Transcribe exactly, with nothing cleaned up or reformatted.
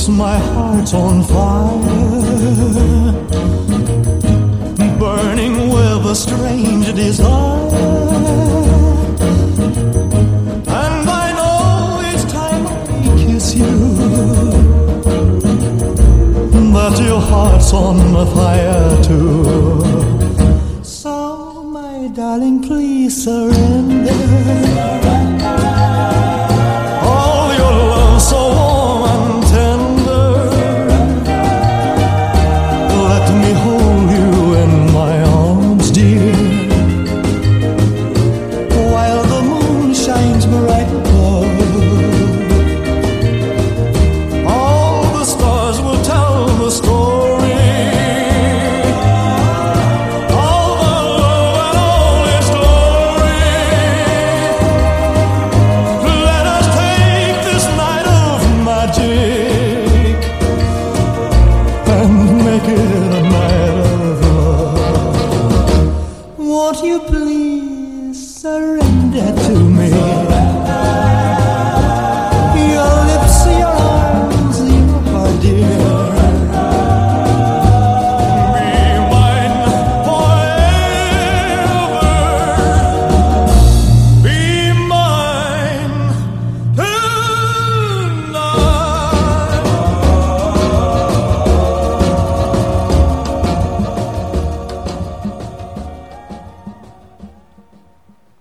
Yes, my heart's on fire, burning with a strange desire. And I know each time I kiss you that your heart's on fire too. So, my darling, please surrender.